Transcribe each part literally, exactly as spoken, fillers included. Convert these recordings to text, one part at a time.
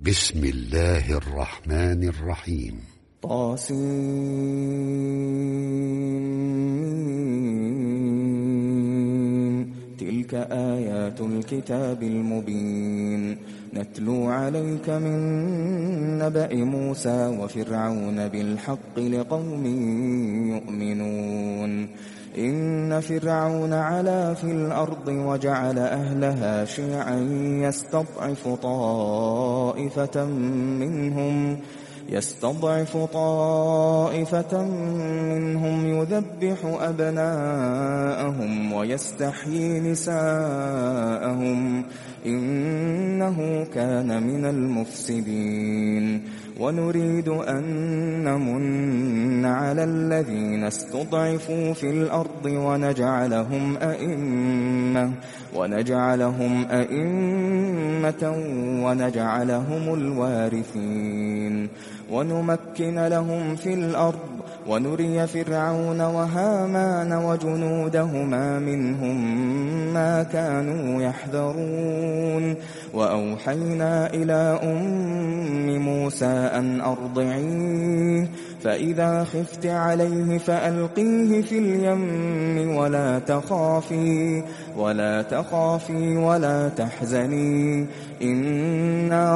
بسم الله الرحمن الرحيم. طاسين. تلك آيات الكتاب المبين نتلو عليك من نبأ موسى وفرعون بالحق لقوم يؤمنون. إن فرعون علا في الأرض وجعل أهلها شيعا يستضعف طائفة منهم يستضعف طائفة منهم يذبح أبناءهم ويستحيي نساءهم إنه كان من المفسدين. ونريد أن نمن على الذين استضعفوا في الأرض ونجعلهم أئمة ونجعلهم أئمة ونجعلهم الوارثين. ونمكن لهم في الأرض ونري فرعون وهامان وجنودهما منهم ما كانوا يحذرون. وأوحينا إلى أم موسى أن أرضعيه فإذا خفت عليه فألقيه في اليم ولا تخافي ولا تخافي ولا تحزني إنا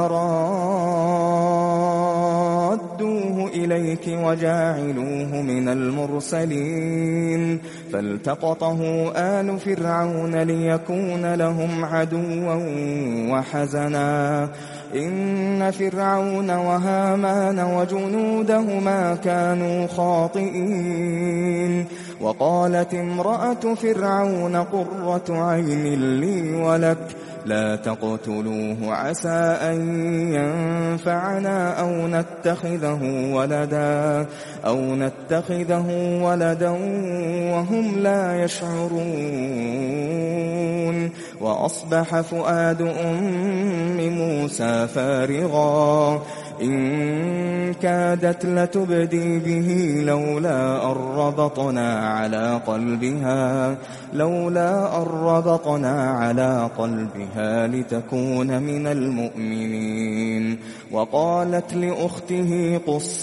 رادوه إليك وجاعلوه من المرسلين. فالتقطه آل فرعون ليكون لهم عدوا وحزنا إن فرعون وهامان وجنودهما كانوا خاطئين. وقالت امرأة فرعون قرة عين لي ولك لا تقتلوه عسى أن ينفعنا أو نتخذه ولدا أو نتخذه ولدا وهم لا يشعرون. وأصبح فؤاد أم موسى فارغا إن كادت لتبدي به لولا أن ربطنا على قلبها لولا أن ربطنا على قلبها لتكون من المؤمنين. وقالت لأخته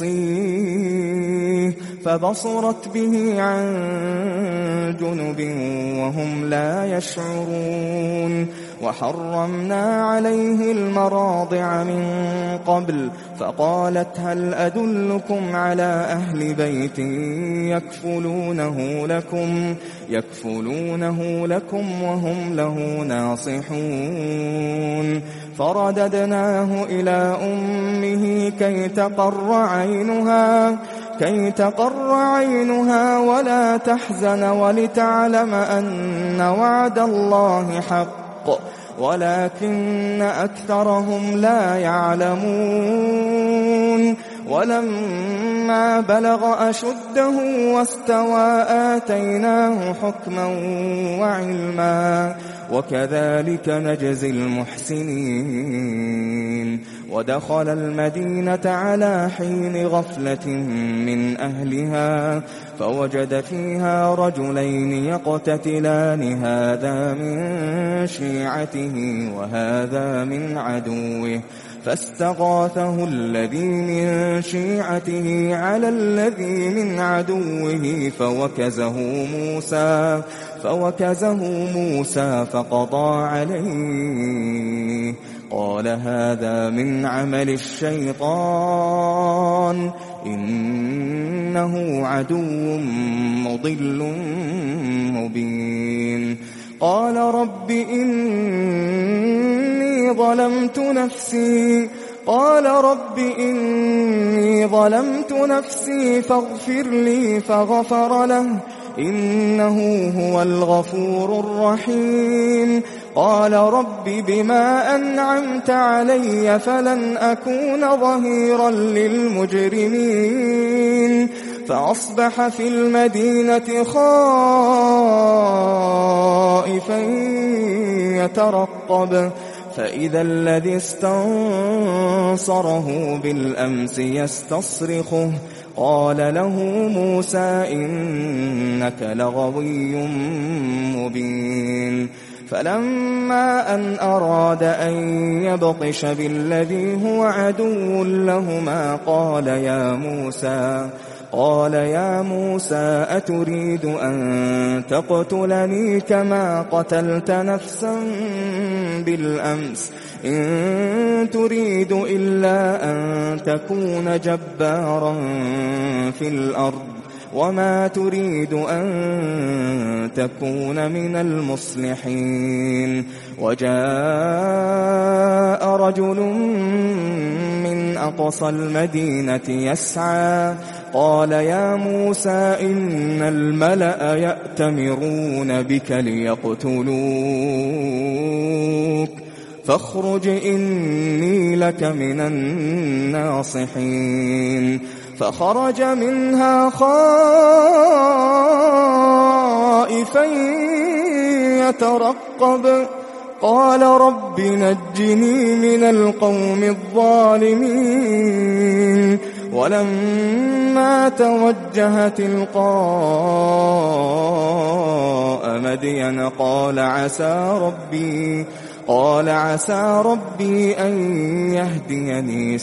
قصيه فبصرت به عن جنب وهم لا يشعرون. وحرمنا عليه المراضع من قبل فقالت هل أدلكم على أهل بيت يكفلونه لكم يكفلونه لكم وهم له ناصحون. فرددناه إلى أمه كي تقر عينها كي تقر عينها ولا تحزن ولتعلم أن وعد الله حق ولكن أكثرهم لا يعلمون. ولما بلغ أشده واستوى آتيناه حكما وعلما وكذلك نجزي المحسنين. ودخل المدينة على حين غفلة من أهلها فوجد فيها رجلين يقتتلان هذا من شيعته وهذا من عدوه فاستغاثه الذي من شيعته على الذي من عدوه فوكزه موسى فوكزه موسى فقضى عليه قال هذا من عمل الشيطان إنه عدو مضل مبين. قال رب إني ظلمت نفسي قال رب إني ظلمت نفسي فاغفر لي فغفر له إنه هو الغفور الرحيم. قال رب بما أنعمت علي فلن أكون ظهيرا للمجرمين. فأصبح في المدينة خائفا يترقب فإذا الذي استنصره بالأمس يستصرخه قال له موسى إنك لغوي مبين. فلما أن أراد أن يبطش بالذي هو عدو لهما قال يا موسى قال يا موسى أتريد أن تقتلني كما قتلت نفسا بالأمس إن تريد إلا أن تكون جبارا في الأرض وما تريد أن تكون من المصلحين وجاء رجل من أقصى المدينة يسعى قال يا موسى إن الملأ يأتمرون بك ليقتلوك فاخرج إني لك من الناصحين فخرج منها خائفا يترقب قال رب نجني من القوم الظالمين ولما توجه تلقاء مدين قال عسى ربي قال عسى ربي أن يهديني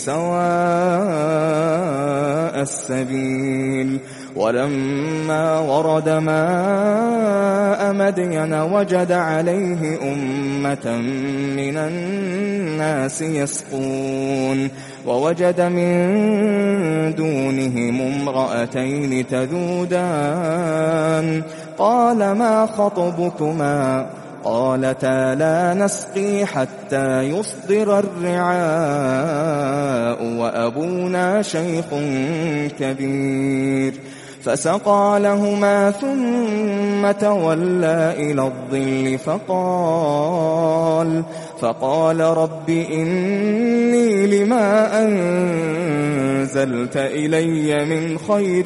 سواء السبيل ولما ورد ماء مدين وجد عليه أمة من الناس يسقون ووجد من دونهم امرأتين تذودان قال ما خطبكما قالتا لا نسقي حتى يصدر الرعاء وأبونا شيخ كبير فسقى لهما ثم تولى إلى الظل فقال فقال رب إني لما أنزلت إلي من خير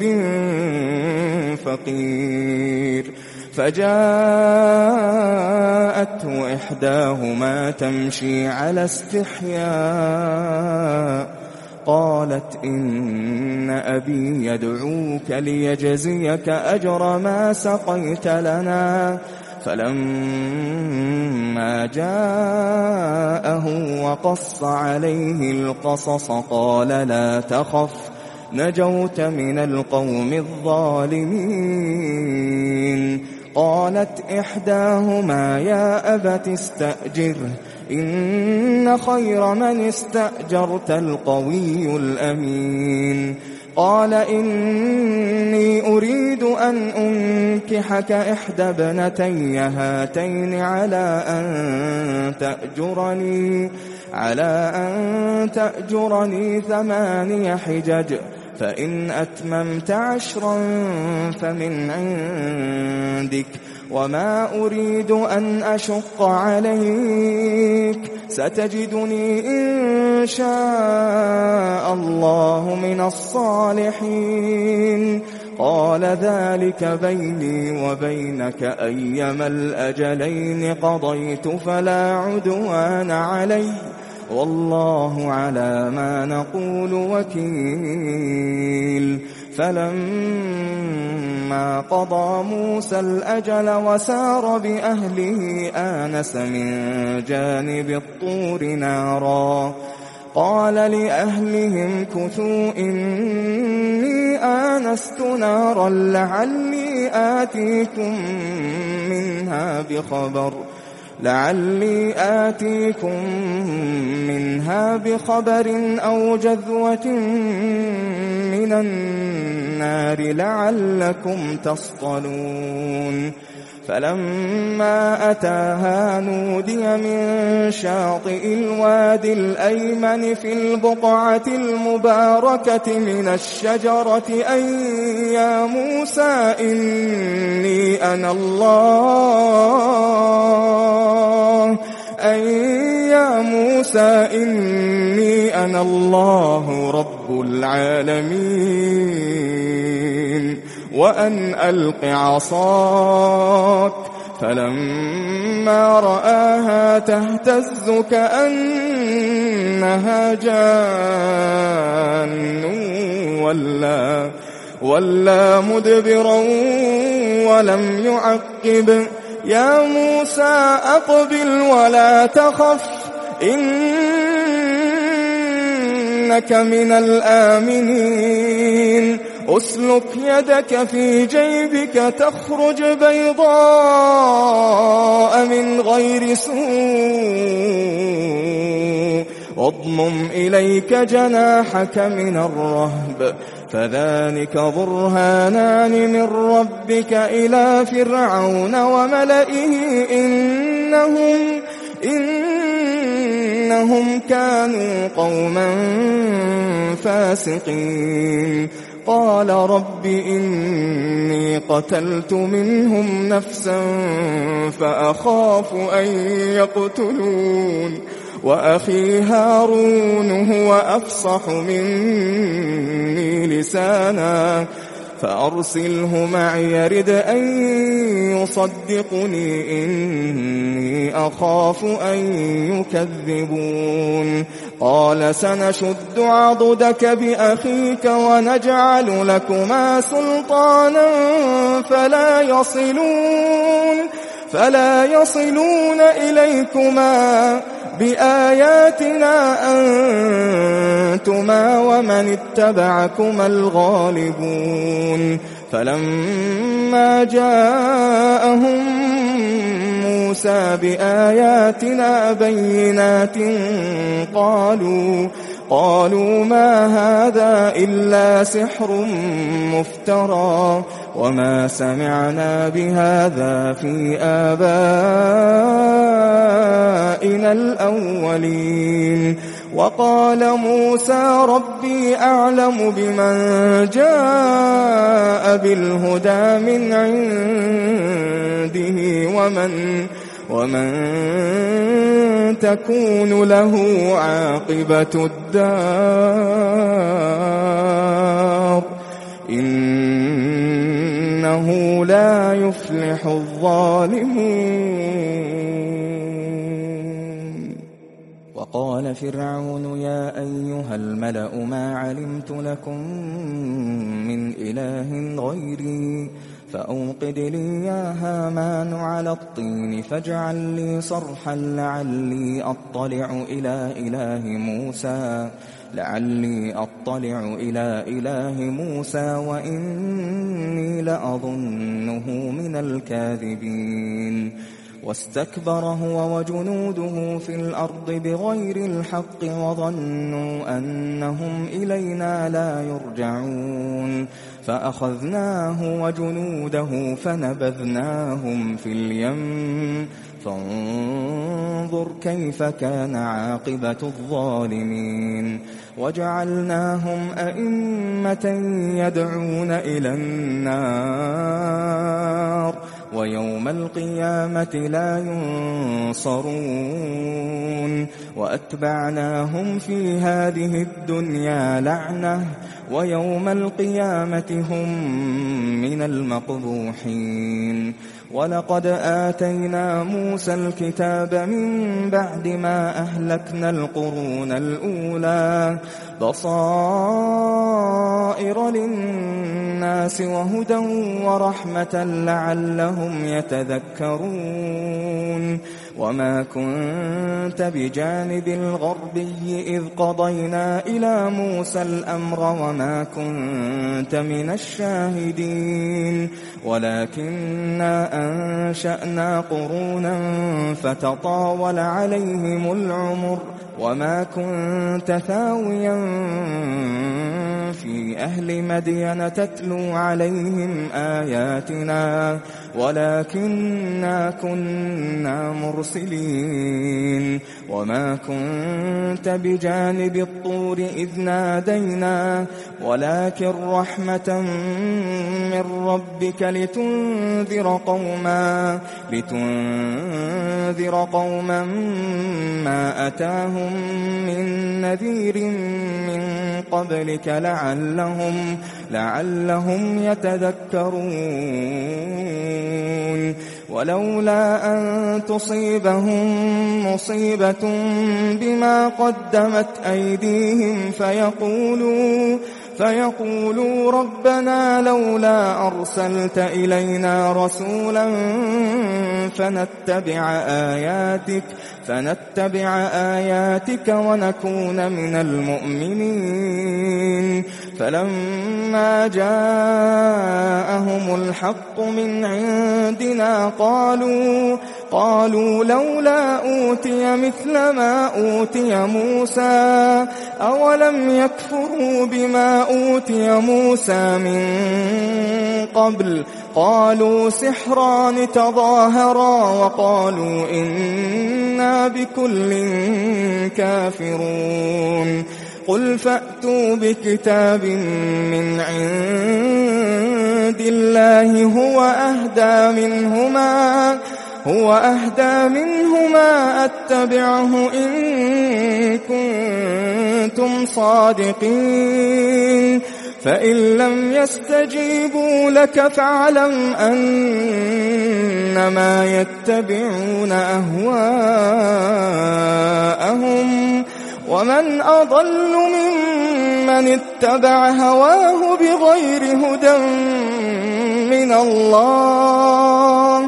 فقير فجاءته إحداهما تمشي على استحياء قالت إن أبي يدعوك ليجزيك أجر ما سقيت لنا فلما جاءه وقص عليه القصص قال لا تخف نجوت من القوم الظالمين قالت إحداهما يا أبت استأجره إن خير من استأجرت القوي الأمين قال إني أريد أن أنكحك إحدى ابنتي هاتين على أن تأجرني على أن تأجرني ثماني حجج فإن أتممت عشرا فمن عندك وما أريد أن أشق عليك ستجدني إن شاء الله من الصالحين قال ذلك بيني وبينك أيما الأجلين قضيت فلا عدوان علي والله على ما نقول وكيل فلما قضى موسى الأجل وسار بأهله آنس من جانب الطور نارا قال لأهلهم كثوا إني آنست نارا لعلي آتيكم منها بخبر لعلي آتيكم منها بخبر أو جذوة من النار لعلكم تصطلون فلما أتاها نودي من شاطئ الوادي الأيمن في البقعة المباركة من الشجرة أن يا موسى إني أنا الله أن يا موسى إني أنا الله رب العالمين وأن ألق عصاك فلما رآها تهتز كأنها جان ولا, ولا مدبرا ولم يعقب يا موسى أقبل ولا تخف إنك من الآمنين أسلك يدك في جيبك تخرج بيضاء من غير سوء واضمم إليك جناحك من الرهب فذلك برهانان من ربك إلى فرعون وملئه إنهم إنهم كانوا قوما فاسقين قال رب إني قتلت منهم نفسا فأخاف أن يقتلون وأخي هارون هو أفصح مني لسانا فأرسله معي يرد أن يصدقني إني أخاف أن يكذبون قال سنشد عضدك بأخيك ونجعل لكما سلطانا فلا يصلون فلا يصلون إليكما بآياتنا أنتما ومن اتبعكما الغالبون فلما جاءهم موسى بآياتنا بينات قالوا قالوا ما هذا إلا سحر مفترى وما سمعنا بهذا في آبائنا الأولين وقال موسى ربي أعلم بمن جاء بالهدى من عنده ومن ومن تكون له عاقبة الدار إنه لا يفلح الظالمون وقال فرعون يا أيها الملأ ما علمت لكم من إله غيري فأوقد لي يا هامان على الطين فاجعل لي صرحا لعلي أطلع إلى إله موسى لعلي أطلع إلى إله موسى وإني لأظنه من الكاذبين واستكبر هو وجنوده في الأرض بغير الحق وظنوا أنهم إلينا لا يرجعون فأخذناه وجنوده فنبذناهم في اليم فانظر كيف كان عاقبة الظالمين وجعلناهم أئمة يدعون إلى النار ويوم القيامة لا ينصرون وأتبعناهم في هذه الدنيا لعنة ويوم القيامة هم من المقبوحين ولقد آتينا موسى الكتاب من بعد ما أهلكنا القرون الأولى بصائر للناس وهدى ورحمة لعلهم يتذكرون وما كنت بجانب الغربي إذ قضينا إلى موسى الأمر وما كنت من الشاهدين ولكننا أنشأنا قرونا فتطاول عليهم العمر وما كنت ثاويا في أهل مدين تتلو عليهم آياتنا ولكننا كنا مرسلين وما كنت بجانب الطور إذ نادينا ولكن رحمة من ربك لتنذر قوما لتنذر قوما ما أتاهم من نذير من قبلك لعلهم لعلهم يتذكرون ولولا أن تصيبهم مصيبة بما قدمت أيديهم فيقولوا فيقولوا ربنا لولا أرسلت إلينا رسولا فنتبع آياتك فنتبع آياتك ونكون من المؤمنين. فلما جاءهم الحق من عندنا قالوا قالوا لولا أوتي مثل ما أوتي موسى أولم يكفروا بما أوتي موسى من قبل قالوا سحران تظاهرا وقالوا إنا بكل كافرون. قل فأتوا بكتاب من عند الله هو أهدى منهما هو أهدى منهما أتبعه إن كنتم صادقين. فإن لم يستجيبوا لك فاعلم أنما يتبعون أهواءهم ومن أضل ممن اتبع هواه بغير هدى من الله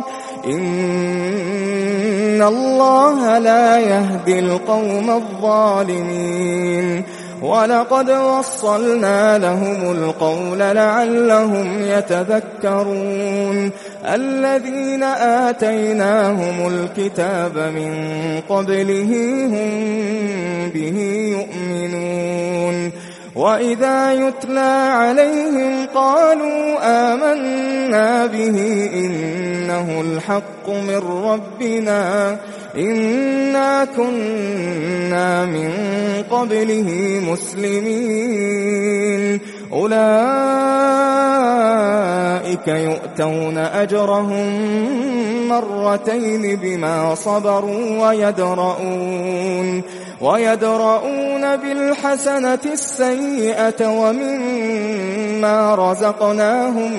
إن الله لا يهدي القوم الظالمين. ولقد وصلنا لهم القول لعلهم يتذكرون. الذين آتيناهم الكتاب من قبله هم به يؤمنون. وإذا يتلى عليهم قالوا آمنا به إنه الحق من ربنا إنا كنا من قبله مسلمين. أولئك يؤتون أجرهم مرتين بما صبروا ويدرؤون ويدرؤون بالحسنة السيئة ومما رزقناهم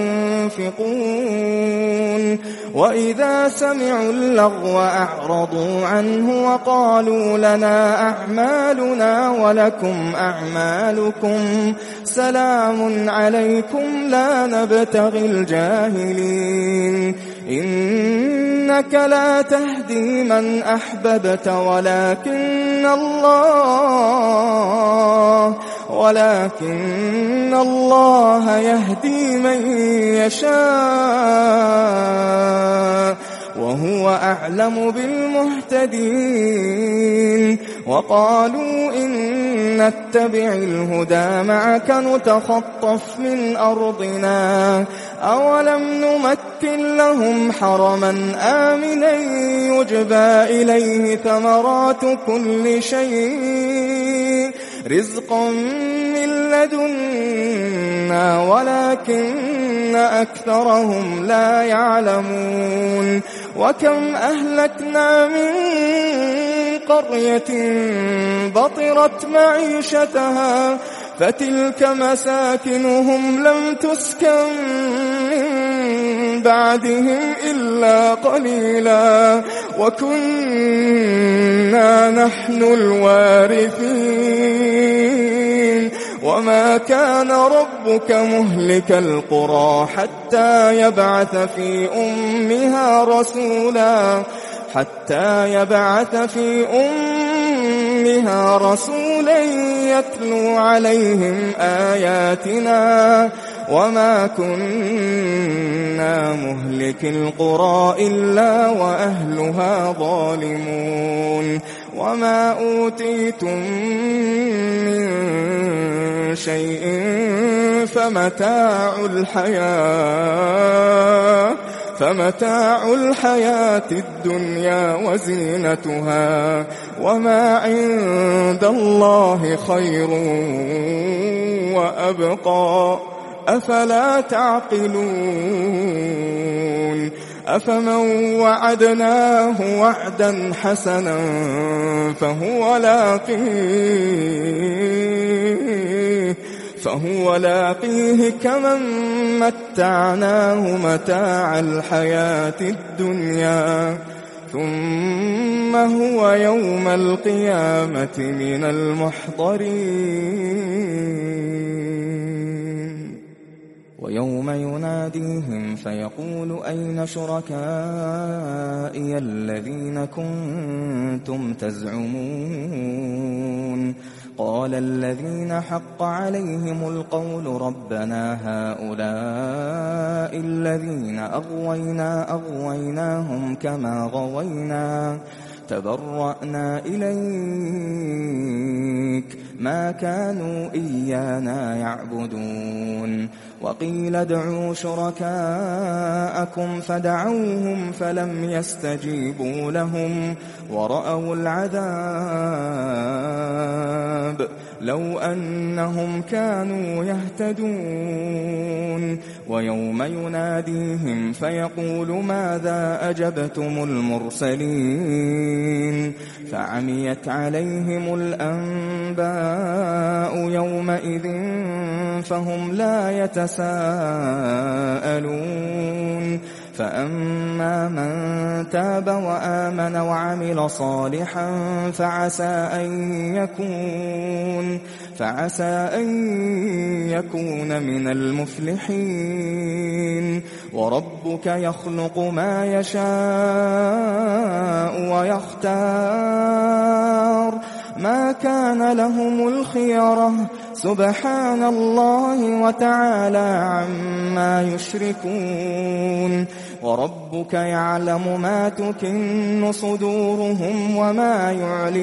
ينفقون. وإذا سمعوا اللغو أعرضوا عنه وقالوا لنا أعمالنا ولكم أعمالكم سلام عليكم لا نبتغي الجاهلين. إنك لا تهدي من أحببت ولكن الله ولكن الله يهدي من يشاء وهو أعلم بالمهتدين. وقالوا إن نتبع الهدى معك نتخطف من أرضنا أولم نمكن لهم حرما آمنا يجبى إليه ثمرات كل شيء رزقا من لدنا ولكن أكثرهم لا يعلمون. وكم أهلكنا من قرية بطرت معيشتها فتلك مساكنهم لم تسكن من بعدهم إلا قليلا وكنا نحن الوارثين. وما كان ربك مهلك القرى حتى يبعث في أمها رسولا حتى يبعث في أمها رسولا يتلو عليهم آياتنا وما كنا مهلك القرى إلا وأهلها ظالمون. وما أوتيتم من شيء فمتاع الحياة فمتاع الحياة الدنيا وزينتها وما عند الله خير وأبقى أفلا تعقلون. أفمن وعدناه وعدا حسنا فهو لاقيه فهو لاقيه كمن متعناه متاع الحياة الدنيا ثم هو يوم القيامة من المحضرين ويوم يناديهم فيقول أين شركائي الذين كنتم تزعمون قال الذين حق عليهم القول ربنا هؤلاء الذين أغوينا أغويناهم كما غوينا تبرأنا إليك ما كانوا إيانا يعبدون وقيل ادعوا شركاءكم فدعوهم فلم يستجيبوا لهم ورأوا العذاب لو أنهم كانوا يهتدون ويوم يناديهم فيقول ماذا أجبتم المرسلين فعميت عليهم الأنباء يومئذ فهم لا يتساءلون فأما من تاب وآمن وعمل صالحا فعسى أن يكون فعسى أن يكون من المفلحين وربك يخلق ما يشاء ويختار ما كان لهم الخيرة سبحان الله وتعالى عما يشركون وربك يعلم ما تكن صدورهم وما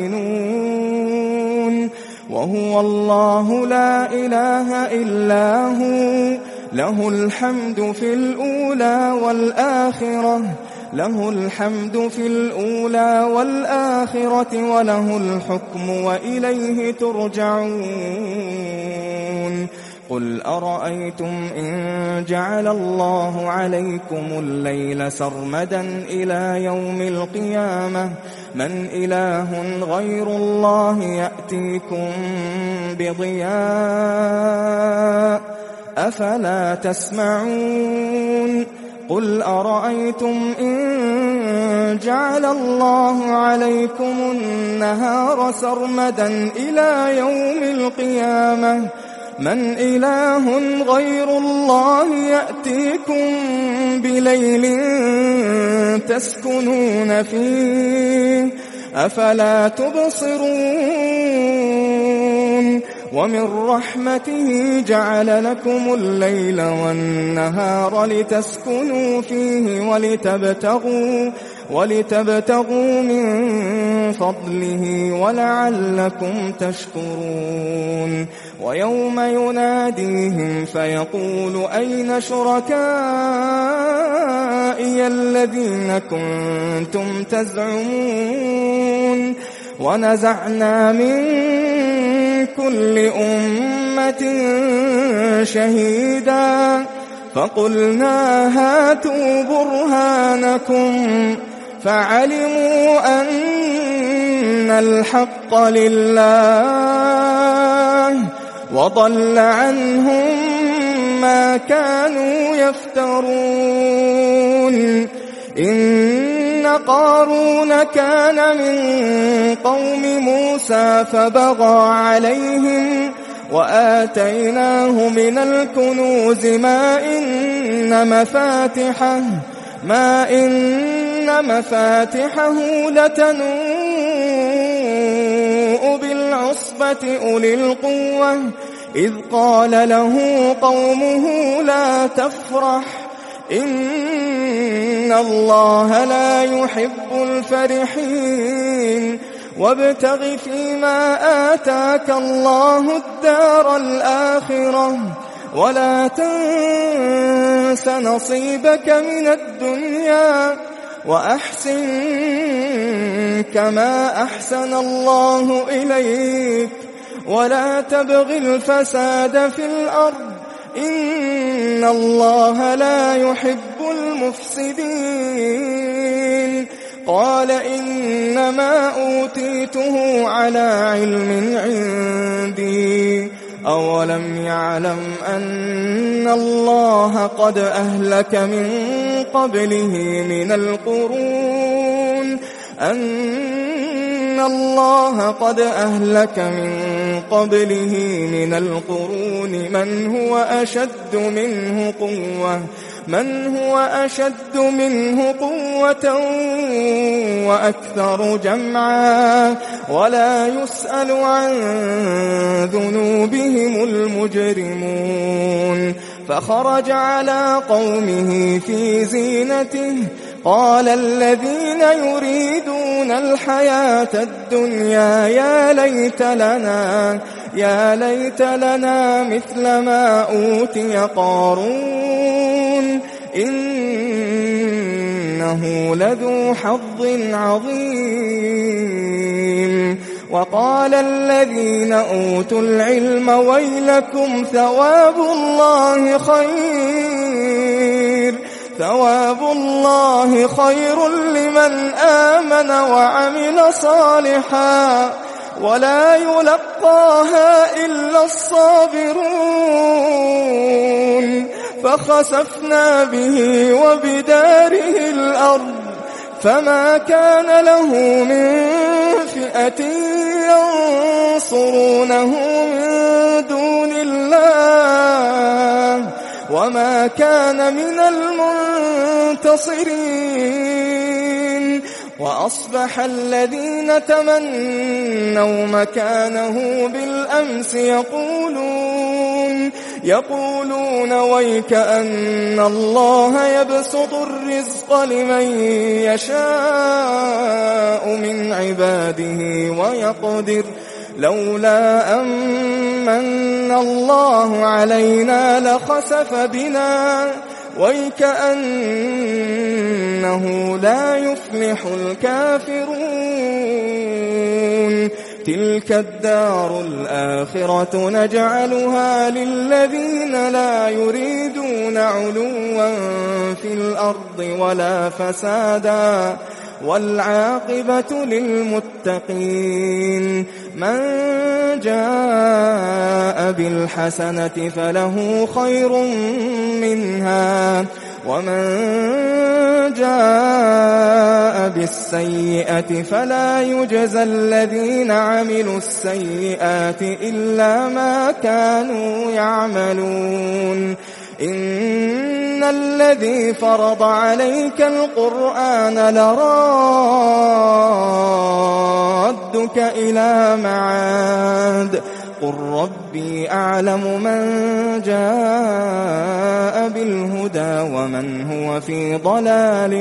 يعلنون وهو الله لا إله إلا هو له الحمد في الأولى والآخرة له الحمد في الأولى والآخرة وله الحكم وإليه ترجعون قل أرأيتم إن جعل الله عليكم الليل سرمدا إلى يوم القيامة من إله غير الله يأتيكم بضياء أفلا تسمعون قل أرأيتم إن جعل الله عليكم النهار سرمدا إلى يوم القيامة من إله غير الله يأتيكم بليل تسكنون فيه أفلا تبصرون ومن رحمته جعل لكم الليل والنهار لتسكنوا فيه ولتبتغوا ولتبتغوا من فضله ولعلكم تشكرون ويوم يناديهم فيقول أين شركائي الذين كنتم تزعمون ونزعنا من كل أمة شهيدا فقلنا هاتوا برهانكم فعلموا أن الحق لله وضل عنهم ما كانوا يفترون إن قارون كان من قوم موسى فبغى عليهم وآتيناه من الكنوز ما إن مفاتحه ما إن مفاتحه لتنوء بالعصبة أولي القوة إذ قال له قومه لا تفرح إن الله لا يحب الفرحين وابتغ فيما آتاك الله الدار الآخرة ولا تنس نصيبك من الدنيا وأحسن كما أحسن الله إليك ولا تبغ الفساد في الأرض إن الله لا يحب المفسدين قال إنما أوتيته على علم عندي أولم يعلم أن الله قد أهلك من قبله من القرون أن الله قد أهلك من قبله من القرون من هو أشد منه قوة من هو أشد منه قوة وأكثر جمعا ولا يسأل عن ذنوبهم المجرمون. فخرج على قومه في زينته قال الذين يريدون الحياة الدنيا يا ليت لنا يا ليت لنا مثل ما أوتي قارون إنه لذو حظ عظيم. وقال الذين أوتوا العلم ويلكم ثواب الله خير ثواب الله خير لمن آمن وعمل صالحا ولا يلقاها إلا الصابرون. فخسفنا به وبداره الأرض فما كان له من فئة ينصرونه من دون الله وما كان من المنتصرين. وأصبح الذين تمنوا مكانه بالأمس يقولون يقولون ويك أن الله يبسط الرزق لمن يشاء من عباده ويقدر لولا أمن الله علينا لخسف بنا ويكأنه لا يفلح الكافرون. تلك الدار الآخرة نجعلها للذين لا يريدون علوا في الأرض ولا فسادا والعاقبة للمتقين. من جاء بالحسنة فله خير منها ومن جاء بالسيئة فلا يجزى الذين عملوا السيئات إلا ما كانوا يعملون. إن الذي فرض عليك القرآن لرادك إلى معاد قل ربي أعلم من جاء بالهدى ومن هو في ضلال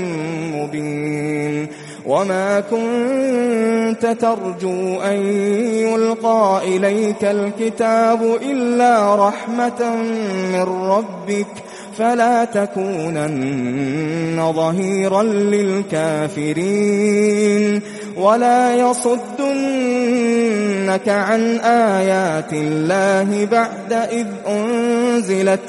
مبين. وما كنت ترجو أن يلقى إليك الكتاب إلا رحمة من ربك فلا تكونن ظهيرا للكافرين. ولا يصدنك عن آيات الله بعد إذ أنزلت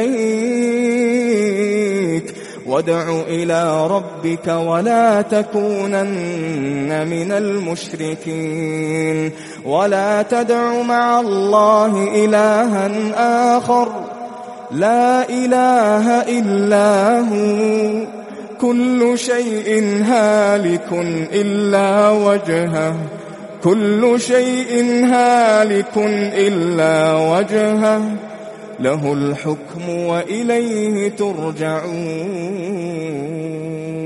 إليك وادع إلى ربك ولا تكونن من المشركين. ولا تدع مع الله إلها آخر لا إله إلا هو كل شيء هالك إلا وجهه كل شيء هالك إلا وجهه له الحكم وإليه ترجعون.